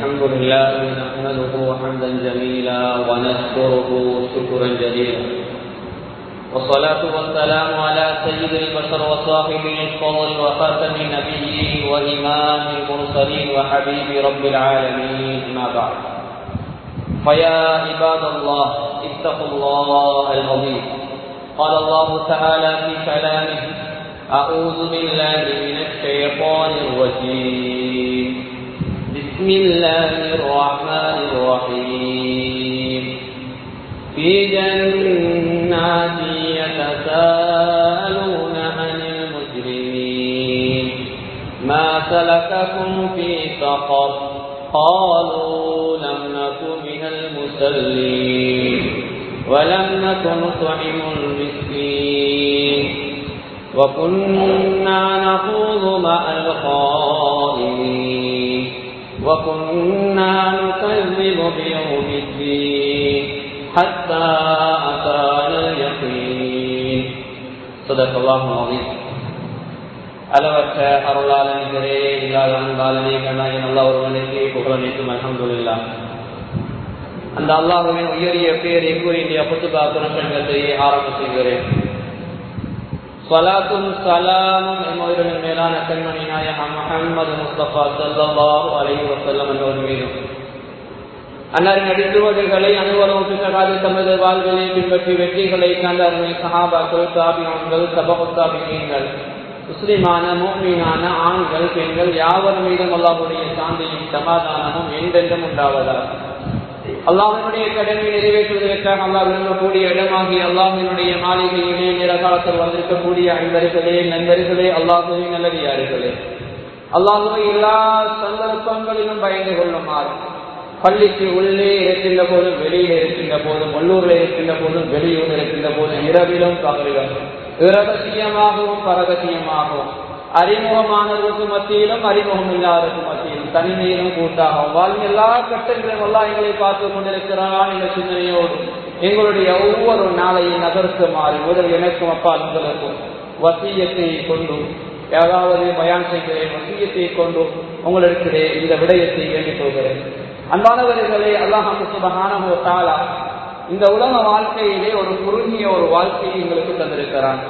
الحمد لله نحمده حمدا جميلا ونشكره شكرا جزيلا، والصلاة والسلام على سيد البشر وصاحب الفضل وخاتم النبيين وإمام المرسلين وحبيب رب العالمين، أما بعد، فيا عباد الله اتقوا الله العظيم. قال الله تعالى في كلامه: أعوذ بالله من الشيطان الرجيم، بسم الله الرحمن الرحيم. في جنات يتساءلون عن المجرمين ما سلككم في سقر قالوا لم نكن من المصلين ولم نكن نطعم المسكين وكنا نخوض مع الخائضين وكنا نكذب بيوم الدين حتى أتانا اليقين. صدق الله العظيم. அளவற்ற அருளாளனே இல்லாத அன்பாளனே கண்ணாயின் அல்லாஹ் ஒருவனுக்கு புகழனைத்தும் அல்ஹம்துலில்லாஹ். அந்த அல்லாஹ்வின் உயரிய பெயரை கூறி இந்த குத்துபா பிரசங்கத்தை ஆரம்ப செய்கிறேன். ஸலாத்தும் ஸலாமும் எம்முடைய மேலான கண்மணி நாயகம் முஹம்மது முஸ்தபா ஸல்லல்லாஹு அலைஹி வஸல்லம் அவர்கள் மீதும், அன்னாரின் அடிச்சுவடுகளை அனைவரும் பின்னராது தமது வாழ்வினை பின்பற்றி வெற்றிகளை கண்ட அருமை சஹாபாக்கள், தாபிஈன்கள், தபஉ தாபிஈன்கள், முஸ்லிமான முஃமினான ஆண்கள் பெண்கள் யாவர் மீதும் அல்லாஹ்வுடைய சாந்தியும் சமாதானமும் என்றென்றும் உண்டாவதாக. அல்லாஹ்வினுடைய கடமை நிறைவேற்றுவதற்காக அல்லாஹ் விரும்பக்கூடிய இடமாகி அல்லாஹ்வினுடைய மாளிகையிலே நிரகாலத்தில் வந்திருக்கக்கூடிய அன்பர்களே, நண்பர்களே, அல்லாஹ்வின் நல்லடியார்களே, அல்லாஹ்வை எல்லா சந்தர்ப்பங்களிலும் பயந்து கொள்ளுமாறு, பள்ளிக்கு உள்ளே இருக்கின்ற போதும் வெளியில் இருக்கின்ற போதும், உள்ளூரில் இருக்கின்ற போதும் வெளியூரில் இருக்கின்ற போதும், இரவிலும் பகலிலும், இரகசியமாகவும் பரகசியமாகவும், அறிமுகமானவருக்கு மத்தியிலும் அறிமுகம் இல்லாதவருக்கு மத்தியிலும், தனிமையிலும் கூட்டாகவும் வாழ்ந்த எல்லா கட்டங்களிலும் எல்லாம் எங்களை பார்த்து கொண்டிருக்கிறான் என்ற சிந்தனையோடு எங்களுடைய ஒவ்வொரு நாளையும் நகர்த்துமாறு முதல் எனக்கும் அப்பா உங்களுக்கும் வசியத்தை கொண்டு, ஏதாவது பயான் செய்கிறேன், வசியத்தை கொண்டு உங்களுக்கு இந்த விடயத்தை வேண்டிக் கொள்கிறேன். அன்பானவர்களே, அல்லாஹ் சுப்ஹானஹு வ தஆலா இந்த உலக வாழ்க்கையிலே ஒரு குறுகிய ஒரு வாழ்க்கையை எங்களுக்கு தந்திருக்கிறான்.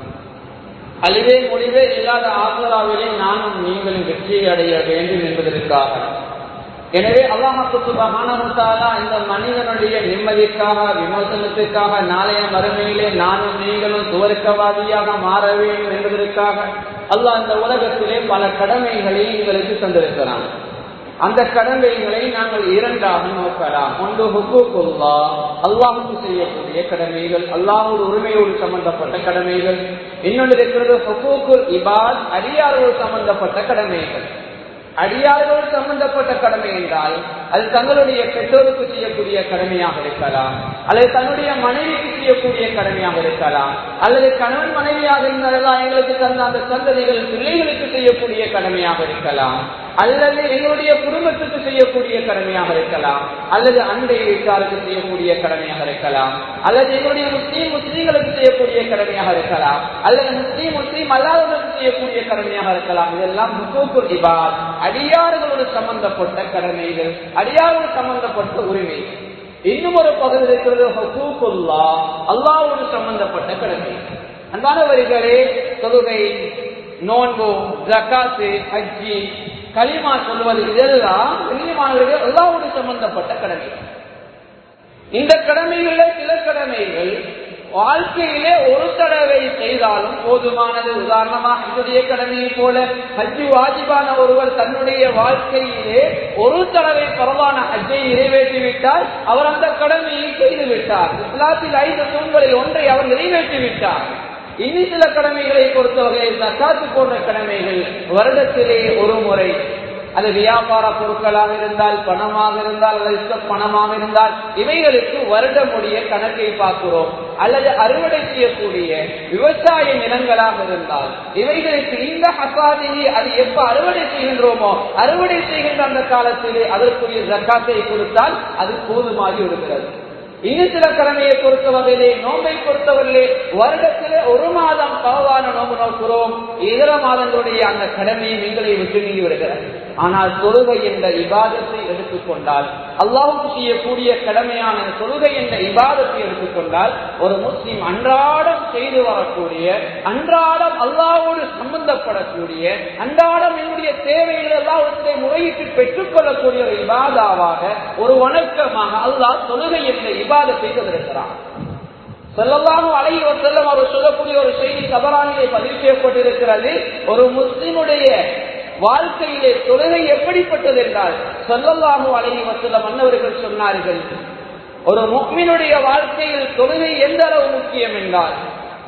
அழிவே முடிவே இல்லாத ஆசிராவிலே நானும் நீங்களும் வெற்றி அடைய வேண்டும் என்பதற்காக. எனவே அல்லாஹ் சுப்ஹானஹு வ தஆலா இந்த மனிதனுடைய நிம்மதிக்காக, விமோசனத்திற்காக, நாளைய மறுமையிலே நானும் நீங்களும் சுவர்க்கவாதியாக மாற வேண்டும் என்பதற்காக அல்லாஹ் இந்த உலகத்திலே பல கடமைகளை எங்களுக்கு தந்திருக்கிறான். அந்த கடமைகளை நாங்கள் இரண்டாக நோக்கலாம். ஒன்று ஹுக்கூக்குல்லாஹ், அல்லாஹ்வுக்கு செய்யக்கூடிய கடமைகள், அல்லாஹ்வுடைய உரிமையோடு சம்பந்தப்பட்ட கடமைகள். இன்னொன்று இருக்கிறது ஹுக்கூக்குல் இபாத், அடியாரோடு சம்பந்தப்பட்ட கடமைகள். அடியாரோடு சம்பந்தப்பட்ட கடமை என்றால் அது தங்களுடைய பெற்றோருக்கு செய்யக்கூடிய கடமையாக இருக்கலாம், அல்லது தன்னுடைய மனைவிக்கு செய்யக்கூடிய கடமையாக இருக்கலாம், அல்லது கணவன் மனைவியாக இருந்தாலும் எங்களுக்கு தந்த அந்த சந்ததிகள் பிள்ளைகளுக்கு செய்யக்கூடிய கடமையாக இருக்கலாம், அல்லது எங்களுடைய குடும்பத்துக்கு செய்யக்கூடிய கடமையாக இருக்கலாம், அல்லது அண்டை வீட்டாருக்கு செய்யக்கூடிய கடமையாக இருக்கலாம், அல்லது எங்களுடைய முஸ்லீம்களுக்கு செய்யக்கூடிய கடமையாக இருக்கலாம், அல்லது முஸ்லீம் அல்லாதவர்களுக்கு செய்யக்கூடிய கடமையாக இருக்கலாம். இதெல்லாம் ஹுக்கூக்குல் இபாத், அடியார்களோடு சம்பந்தப்பட்ட கடமைகள், அடியாரோடு சம்பந்தப்பட்ட உரிமைகள். இன்னும் ஒரு பகுதி இருக்கிறது ஹுக்கூக்குல்லாஹ், அல்லாஹ்வோடு சம்பந்தப்பட்ட கடமை. அன்பானவர்களே, தொழுகை, நோன்பு, ஜகாத்து, ஹஜ்ஜி, கலிமா சொல்வது, இதெல்லாம் கண்ணியமானவர்கள் அல்லாஹ்வோடு சம்பந்தப்பட்ட கடமைகள். இந்த கடமைகளில் சில கடமைகள் வாழ்க்கையிலே ஒரு தடவை செய்தாலும் போதுமானது. உதாரணமாக ஹஜ்ஜுடைய கடமையை போல ஹஜ்ஜு வாஜிபான ஒருவர் தன்னுடைய வாழ்க்கையிலே ஒரு தடவை பரவான ஹஜ்ஜை நிறைவேற்றிவிட்டால் அவர் அந்த கடமையை செய்துவிட்டார். இஸ்லாத்தில் 5 தூண்களில் ஒன்றை அவர் நிறைவேற்றிவிட்டார். இனி சில கடமைகளை பொறுத்தவரை ஜகாத் போன்ற கடமைகள் வருடத்திலே ஒரு முறை, அது வியாபார பொருட்களாக இருந்தால், பணமாக இருந்தால், அல்லது பணமாக இருந்தால், இவைகளுக்கு வருடமுடைய கணக்கை பார்க்கிறோம். அல்லது அறுவடை செய்யக்கூடிய விவசாய நிலங்களாக இருந்தால் இவைகளுக்கு இந்த ஹசாதியை அது எப்ப அறுவடை செய்கின்றோமோ அறுவடை செய்கின்ற அந்த காலத்திலே அதற்குரிய ஜக்காத்தை கொடுத்தால் அது போதுமாகி விடுகிறது. இன்னும் சில கடமையை பொறுத்தவரையிலே, நோன்பை பொறுத்தவரையிலே வருடத்திலே ஒரு மாதம் பகவான நோன்பு நோக்கிறோம், இதர மாதங்களுடைய அந்த கடமையை நீங்களை விட்டு நீங்கி விடுகிறது. ஆனால் தொழுகை என்ற இபாதத்தை எடுத்துக்கொண்டால், அல்லாஹ்வுக்கு செய்யக்கூடிய கடமையான தொழுகை என்ற இபாதத்தை எடுத்துக்கொண்டால், ஒரு முஸ்லிம் அன்றாடம் செய்து வரக்கூடிய, அன்றாடம் அல்லாஹ்வோடு சம்பந்தப்படக்கூடிய, அன்றாடம் என்னுடைய தேவைகள் எல்லாவற்றை முறையிட்டு பெற்றுக் கொள்ளக்கூடிய ஒரு இபாதாவாக, ஒரு வணக்கமாக அல்லாஹ் தொழுகை என்ற இபாதத்தை தந்திருக்கிறான். ஸல்லல்லாஹு அலைஹி வஸல்லம் அவர் சொல்லக்கூடிய ஒரு செய்தி தபரானிலே பதிவு செய்யப்பட்டிருக்கிறது. ஒரு முஸ்லிமுடைய வாழ்க்கையிலே தொழுகை எப்படிப்பட்டது என்றால், ஸல்லல்லாஹு அலைஹி வஸல்லம் அன்னவர்கள் சொன்னார்கள், ஒரு முஃமினுடைய வாழ்க்கையில் தொழுகை எந்த அளவு முக்கியம் என்றால்,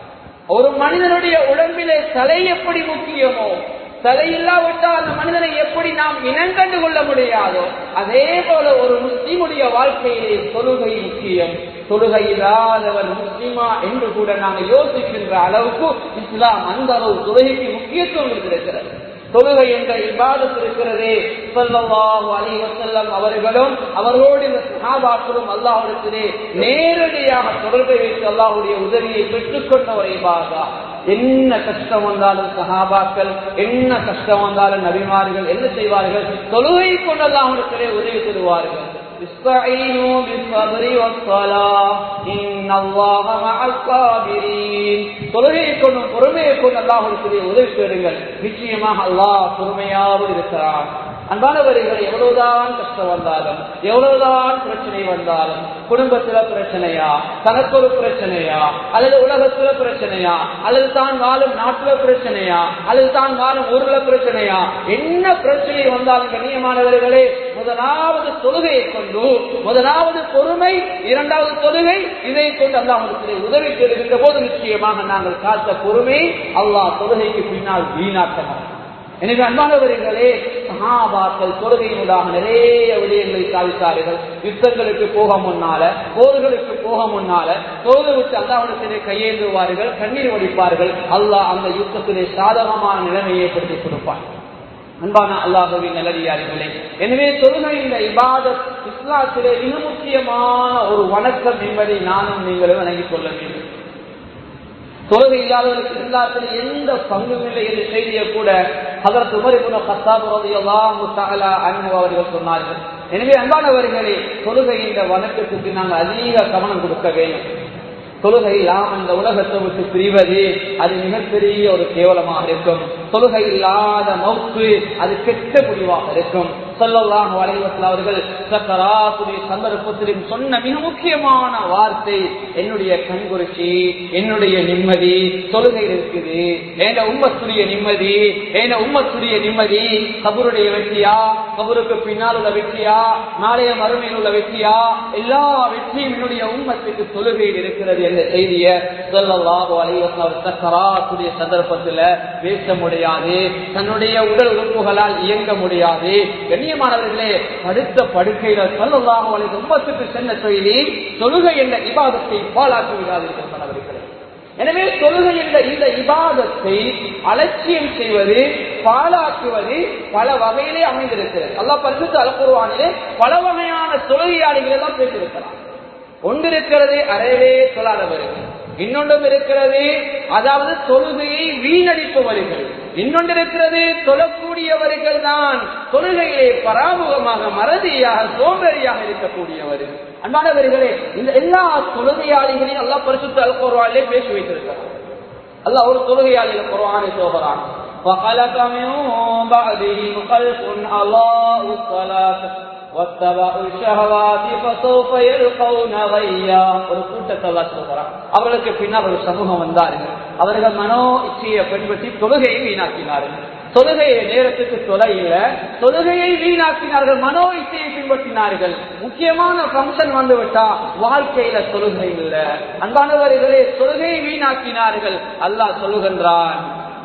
ஒரு மனிதனுடைய உடம்பிலே தலை எப்படி முக்கியமோ, தலை இல்லாவிட்டால் அந்த மனிதனை எப்படி நாம் இனங்கண்டு கொள்ள முடியாதோ, அதே போல ஒரு முஸ்லிமுடைய வாழ்க்கையிலே தொழுகை முக்கியம். தொழுகை இல்லாதவர் முஸ்லிமா என்று கூட நாங்கள் யோசிக்கின்ற அளவுக்கு இஸ்லாம் அந்த அளவு தொழுகைக்கு முக்கியத்துவம் இருக்கிறது. தொழுகை என்ற இபாதத் இருக்கிறதே, ஸல்லல்லாஹு அலைஹி வஸல்லம் அவர்களும் அவரோடு இந்த சஹாபாக்களும் அல்லாஹ்விடத்திலே நேரடியாக தொடர்பை வைத்து அல்லாஹ்வுடைய உதவியை பெற்றுக்கொண்ட ஒரு இபாதா. என்ன கஷ்டம் வந்தாலும் சஹாபாக்கள், என்ன கஷ்டம் வந்தாலும் நபிமார்கள் என்ன செய்வார்கள்? தொழுகை கொண்டு அல்லாஹ்விடத்திலே உதவி தருவார்கள். இஸ்தஈனு பிஸ்ஸப்ரி வஸ்ஸலாஹ் இன்னல்லாஹ மஅஸ் ஸாபிரீன். தொழுகையை கொண்டு பொறுமையை கொண்டு அல்லாஹ்விடத்திலே உதவி பெறுங்கள், நிச்சயமாக அல்லாஹ் பொறுமையாவது இருக்கிறான். அன்பானவர்கள், எவ்வளவுதான் கஷ்டம் வந்தாலும், எவ்வளவுதான் பிரச்சனை வந்தாலும், குடும்பத்துல பிரச்சனையா, தனக்கு ஒரு பிரச்சனையா, அல்லது உலகத்துல பிரச்சனையா, அல்லது தான் வாழும் நாட்டுல பிரச்சனையா, அல்லது தான் வாழும் ஊர்ல பிரச்சனையா, என்ன பிரச்சனை வந்தாலும் கண்ணியமானவர்களே, முதலாவது தொழுகையை கொண்டு, முதலாவது பொறுமை, இரண்டாவது தொழுகை, இதை கொண்டு அல்லாஹ்விடத்திலே உதவி பெறுகின்ற போது நிச்சயமாக நாங்கள் காத்த பொறுமை அல்லாஹ் தொழுகைக்கு பின்னால் வீணாக்க மாட்டோம். எனவே அன்பானவர்களே, சஹாபாக்கள் தொழுகையினூடாக நிறைய விடயங்களை சாதித்தார்கள். யுத்தங்களுக்கு போக முன்னால, போர்களுக்கு போக முன்னால தொழுகை விட்டு அல்லாஹ்விடத்திலே கையேந்துவார்கள், கண்ணீர் வடிப்பார்கள். அல்லாஹ் அந்த யுத்தத்திலே சாதகமான நிலைமையை ஏற்படுத்தி கொடுப்பார். அன்பான அல்லாஹ்வின் நல்லடியார்களே, எனவே தொழுகை இந்த இபாதத் இஸ்லாத்திலே மிக முக்கியமான ஒரு வணக்கம் என்பதை நானும் நீங்களும் வணங்கிக் கொள்ள வேண்டும். தொழுகை இல்லாதவர்களுக்கு இஸ்லாத்தில் எந்த பங்கும் இல்லை என்ற செய்தியை கூட ஹஜ்ரத் உமர் இப்னு கத்தாப் ரலியல்லாஹு தஆலா அன்ஹு அவர்கள் சொன்னார்கள். எனவே அன்பானவர்களே, தொழுகை இந்த வணக்கத்துக்கு நாங்கள் அதிக கவனம் கொடுக்க வேண்டும். தொழுகை இல்லாமல் இந்த உலகத்தை விட்டு பிரிவது அது மிகப்பெரிய ஒரு கேவலமாக இருக்கும். தொழுகை இல்லாத மௌத்து அது கெட்ட முடிவாக இருக்கும். ஸல்லல்லாஹு அலைஹி வஸல்லம் அவர்கள் சக்கராத்துடைய சந்தர்ப்பத்திலும் சொன்ன மிக முக்கியமான வார்த்தை, என்னுடைய கண்குறிச்சி, என்னுடைய நிம்மதி தொழுகையில் இருக்குது. ஏன உம்மத்துடைய நிம்மதி, ஏன உம்மத்துடைய நிம்மதி கபருடைய வெற்றியா, கபருக்கு பின்னால் உள்ள வெற்றியா, நாளைய மறுமையில் உள்ள வெற்றியா, எல்லா வெற்றியும் என்னுடைய உம்மத்துக்கு தொழுகையில் இருக்கிறது என்ற செய்தியை ஸல்லல்லாஹு அலைஹி வஸல்லம் சக்கராத்துடைய சந்தர்ப்பத்தில் பேச முடியாது, தன்னுடைய உடல் உறுப்புகளால் இயங்க முடியாது. கண்ணியமானவர்களே, படுத்த படுக்கையில ஸல்லல்லாஹு அலைஹி வஸல்லம் உம்மத்துக்கு சொன்ன செய்தி, தொழுகை என்ற இபாதத்தை பாழாக்கி விடாதீர்கள் மாணவர்களே. எனவே தொழுகை என்ற இந்த இபாதத்தை அலட்சியம் செய்வது, பாழாக்குவது பல வகையிலே அமைந்திருக்கிறது. அல்லாஹ் பரிசுத்த அல் குர்ஆனிலே பல வகையான தொழுகையாளிகள் எல்லாம் பேசியிருக்கிறார். ஒன்றிருக்கிறது அறவே தொழாதவர்கள், இன்னொன்றும் இருக்கிறது அதாவது தொழுகையை வீணடிப்பவர்கள், இன்னொன்று இருக்கிறது தொழக்கூடியவர்கள் தான் தொழுகையிலே பராமுகமாக மறதியாக சோம்பேறியாக இருக்கக்கூடியவர்கள். அன்பானவர்களே, இந்த எல்லா தொழுகையாளிகளையும் அல்லாஹ் பரிசுத்த அல் குர்ஆனிலே பேசி வைத்திருக்கிறார். அல்லாஹ் ஒரு தொழுகையாளிகள் குர்ஆனை சொல்கிறான், فَخَلَفَ مِن بَعْدِهِمْ خَلْفٌ أَضَاعُوا الصَّلَاةَ وَاتَّبَعُوا الشَّهَوَاتِ فَسَوْفَ يَلْقَوْنَ غَيًّا. ஒரு கூட்டத்தை அல்லாஹ் சொல்கிறான், அவர்களுக்கு பின்னால் ஒரு சமூகம் வந்தார்கள், அவர்கள் மனோ இச்சையை பின்பற்றி தொழுகையை வீணாக்கினார்கள். தொழுகையை நேரத்துக்கு தொலைல தொழுகையை வீணாக்கினார்கள், மனோ இச்சையை பின்பற்றினார்கள். முக்கியமான ஃபங்க்ஷன் வந்துவிட்டா வாழ்க்கையில தொழுகை இல்லை. அன்பானவர்களே, தொழுகையை வீணாக்கினார்கள். அல்லாஹ் சொல்லுகின்றான்,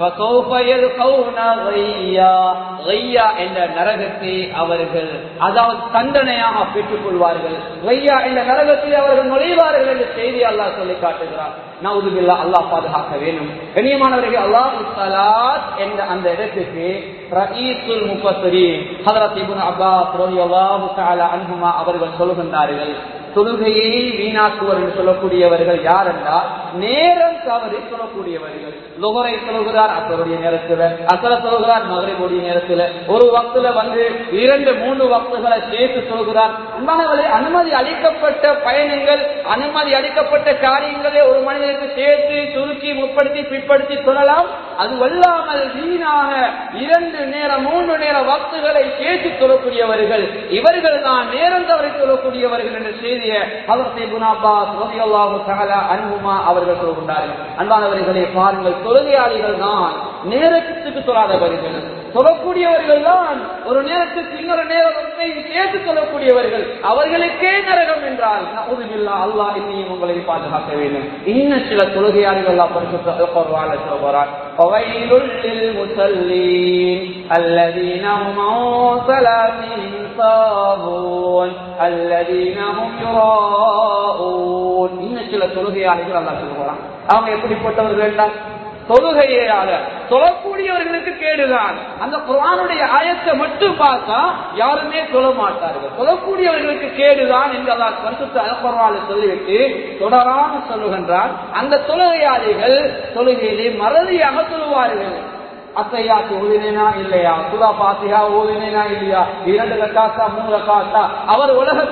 என்ற நரகத்தை அவர்கள் அதாவது தண்டனையாக பெற்றுக் கொள்வார்கள். என்ற நரகத்தில் அவர்கள் நுழைவார்கள் என்ற செய்தி அல்லாஹ் சொல்லி காட்டுகிறார். நவுதுபில்லாஹ், அல்லாஹ் பாதுகாக்க வேண்டும். கண்ணியமானவர்கள், அல்லாஹ் ஸலாத் என்ற அந்த இடத்துக்கு ரஈசுல் முஃபஸ்ஸிரீன் ஹஜ்ரத் இப்னு அப்பாஸ் ரலியல்லாஹு தஆலா அன்ஹுமா அவர்கள் சொல்லுகின்றார்கள், தொழுகையை வீணாக்குவர் என்று சொல்லக்கூடியவர்கள் யார் என்றால் நேரம் தவறி சொல்லக்கூடியவர்கள். லுஹரை சொல்கிறார் அசருடைய நேரத்தில், அசர சொல்கிறார் மகரிபுடைய நேரத்தில், ஒரு வக்துல 2-3 வக்துகளை சேர்த்து சொல்கிறார். அன்பானவர்களே, அனுமதி அளிக்கப்பட்ட பயணங்கள், அனுமதி அளிக்கப்பட்ட காரியங்களை ஒரு மனிதனுக்கு சேர்த்து சுருக்கி முற்படுத்தி பிற்படுத்தி சொல்லலாம். அது வல்லாமல் வீணாக 2 நேரம் 3 நேர வக்துகளை சேர்த்து சொல்லக்கூடியவர்கள், இவர்கள் தான் நேரம் தவறி சொல்லக்கூடியவர்கள் என்ற செய்தியை ஹஜ்ரத் இப்னு அப்பாஸ் ரலியல்லாஹு தஆலா அன்ஹுமா அவர்கள் சொல்கின்றார்கள். அன்பானவர்களே, பாருங்கள், தொழுகையாளிகள் தான் நேரத்துக்கு சொல்லாதவர்கள், சொல்லக்கூடியவர்கள் தான் ஒரு நேரத்துக்கு இன்னொரு நேரத்தை சேர்த்து சொல்லக்கூடியவர்கள். அவர்களுக்கே நரகம் என்றால் அல்லாஹ் இன்னும் உங்களை பாதுகாக்க வேண்டும். இன்னும் சில தொழுகையாளிகள் இன்னும் சில தொழுகையாளிகள் அல்லாஹ் சொல்லுவான். அவங்க எப்படிப்பட்டவர்கள் என்றால், தொழுகையால சொல்லக்கூடியவர்களுக்கு கேடுதான். அந்த குர்ஆனுடைய ஆயத்தை மட்டும் பார்த்தா யாருமே சொல்ல மாட்டார்கள். சொல்லக்கூடியவர்களுக்கு கேடுதான் என்று அல்லாஹ் பரிசுத்த அல் குர்ஆனில் சொல்லிவிட்டு தொடராக சொல்லுகின்றார். அந்த தொழுகையாளிகள் தொழுகையிலே மறதியாக சொல்லுவார்கள். அத்தையாத்து ஓதினேனா இல்லையா, சூரா ஃபாத்திஹா ஓதினேனா இல்லையா, 2 ரக்காத்தா 3 ரக்காத்தா, அவர்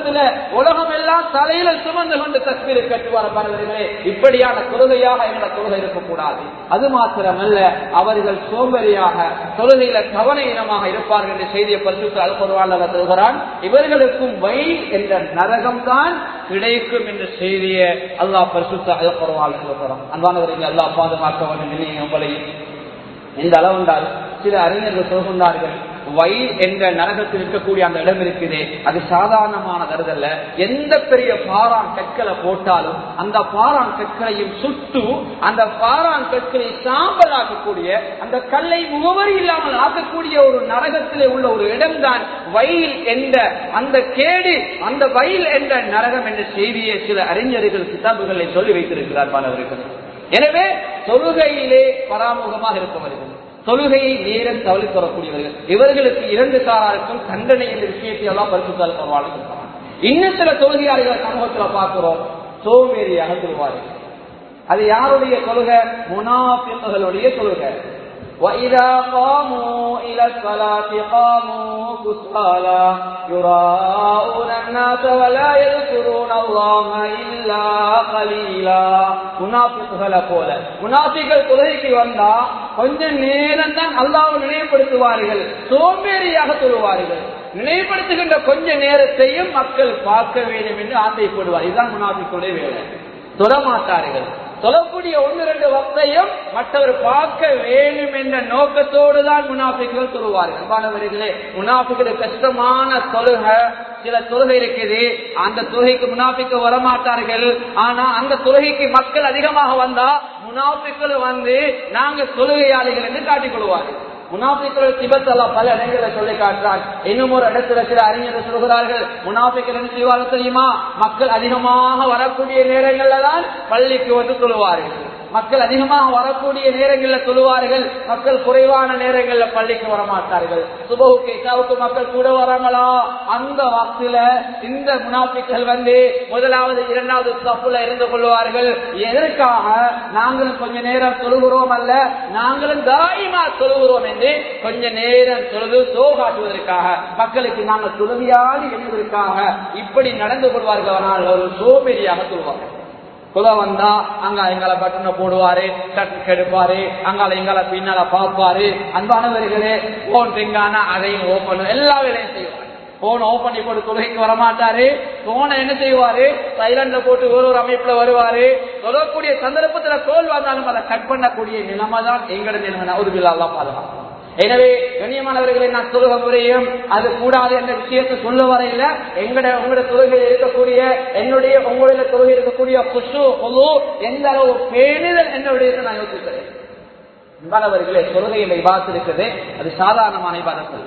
உலகம் எல்லாம் தலையில சுமந்து கொண்டு தக்பீர் கட்டுவார். பாருங்களே, இப்படியான தொழுகையாக எங்களை தொழுகை இருக்கக்கூடாது. அது மாத்திரமல்ல, அவர்கள் சோம்பேறியாக தொழுகையில கவனஈனமாக இருப்பார்கள் என்ற செய்தியை பரிசுத்த அல் குர்ஆனில் சொல்கிறான். இவர்களுக்கும் வயல் என்ற நரகம் தான் கிடைக்கும் என்ற செய்தியை அல்லாஹ் பரிசுத்த அல் குர்ஆனில் சொல்கிறான். அன்பானவர்கள், அல்லாஹ் பாதுகாக்க வேண்டும். உங்களை இந்த அளவுண்டால் சில அறிஞர்கள் சொல்கின்றார்கள், வயல் என்ற நரகத்தில் இருக்கக்கூடிய அந்த இடம் இருக்குது, அது சாதாரணமான கருதல்ல. எந்த பெரிய பாறான் கற்களை போட்டாலும் அந்த பாறான் கற்களையும் சுட்டு அந்த பாறான் கற்களை சாம்பலாக்கக்கூடிய, அந்த கல்லை முகவரி இல்லாமல் ஆக்கக்கூடிய ஒரு நரகத்திலே உள்ள ஒரு இடம்தான் வயல் என்ற அந்த கேடு, அந்த வயல் என்ற நரகம் என்ற செய்தியை சில அறிஞர்கள் கிதாபுகளை சொல்லி வைத்திருக்கிறார். மாணவர்கள், எனவே தொழுகையிலே பராமுகமாக இருப்பவர்கள், தொழுகையை நேரம் தவறி தரக்கூடியவர்கள், இவர்களுக்கு 2 சாராருக்கும் தண்டனை என்ற விஷயத்தை எல்லாம் பரிசுத்தால் பரவாயில்லை. இன்னும் சில தொழுகையாளிகள் சமூகத்தில் பார்க்கிறோம், சோம்பேறியாக சொல்வார்கள். அது யாருடைய தொழுகை? முனாஃபிக்குகளுடைய தொழுகை. وَإِذَا قَامُوا إِلَى الصَّلَاةِ قَامُوا كُسَالَى يُرَاءُونَ النَّاسَ وَلَا يَذْكُرُونَ اللَّهَ إِلَّا قَلِيلًا. முனாஃபிக்குகளை போல, முனாஃபிக்குகள் தொழுகைக்கு வந்தா கொஞ்ச நேரம் தான் அல்லாஹ்வை நினைவுபடுத்துவார்கள், சோம்பேறியாக தொழுவார்கள். நினைவுபடுத்துகின்ற கொஞ்ச நேரத்தையும் மக்கள் பார்க்க வேண்டும் என்று ஆசைப்படுவார். இதுதான் முனாஃபிக்குடைய வேலை. தொழமாட்டார்கள். சொல்லக்கூடிய 1-2 வக்தையும் மற்றவர் பார்க்க வேண்டும் என்ற நோக்கத்தோடு தான் முனாஃபிக்குகள் சொல்லுவார்கள். மாணவர்களே, முனாஃபிக்குகளுக்கு கஷ்டமான தொழுகை, சில தொழுகை இருக்குது, அந்த தொழுகைக்கு முனாஃபிக்கு வரமாட்டார்கள். ஆனா அந்த தொழுகைக்கு மக்கள் அதிகமாக வந்தா முனாஃபிக்குகள் நாங்க தொழுகையாளிகள் என்று காட்டிக் கொள்வார்கள். முனாஃபிக்குகள் சிபத்தல்லா பல இடங்களில் சொல்லி காட்டுறார். இன்னும் ஒரு இடத்துல சில அறிஞர்கள் சொல்கிறார்கள், முனாஃபிக்குகள் என்ன செய்வார்கள் தெரியுமா? மக்கள் அதிகமாக வரக்கூடிய நேரங்கள்ல தான் பள்ளிக்கு சொல்லுவார்கள். மக்கள் அதிகமாக வரக்கூடிய நேரங்களில் சொல்லுவார்கள், மக்கள் குறைவான நேரங்களில் பள்ளிக்கு வரமாட்டார்கள். சுபஹுக்கு இஷாவுக்கு மக்கள் கூட வராங்களா, அந்த வக்தில இந்த முனாஃபிக்குகள் 1வது 2வது சஃப்ல இருந்து கொள்வார்கள். எதற்காக? நாங்களும் கொஞ்ச நேரம் தொழுகிறோம் அல்ல, நாங்களும் தாயிமா தொழுகிறோம் என்று கொஞ்ச நேரம் தொழுது சோகாட்டுவதற்காக, மக்களுக்கு நாங்கள் தொழுவியாதி என்பதற்காக இப்படி நடந்து கொள்வார்கள். ஆனால் ஒரு சோம்பேறியாக சொல்வார்கள். குல வந்தா அங்க எங்களை பட்டனை போடுவாரு, சட்டு எடுப்பாரு, அங்கால எங்களை பின்னால பாப்பாரு. அன்பானவர்களே, போன் ரிங்கானா அதையும் ஓபன், எல்லா வேலையும் செய்வாரு. போன் ஓபன் பண்ணி போட்டு தொழுகைக்கு வரமாட்டாரு. போனை என்ன செய்வாரு? சைலண்ட்ல போட்டு ஒரு அமைப்புல வருவாரு. சொல்லக்கூடிய சந்தர்ப்பத்துல தோல் வந்தாலும் அதை கட் பண்ணக்கூடிய நிலைமை தான் எங்கட நிலைமை. அல்லாஹ் பாதுகாப்பு. எனவே கண்ணியமானவர்களை, நான் தொழுகை முறையும் அது கூடாது என்ற விஷயத்தை சொல்ல வரையில உங்களுடைய தொழுகையில் இருக்கக்கூடிய, என்னுடைய உங்களுடைய தொழுகை இருக்கக்கூடிய குஷு குழு எந்த அளவு பேணுதல் என்ற விடயத்தை நான் யோசிக்கிறேன். அன்பானவர்களே, தொழுகையில் இபாதத் இருக்குது, அது சாதாரணமான இபாதத்.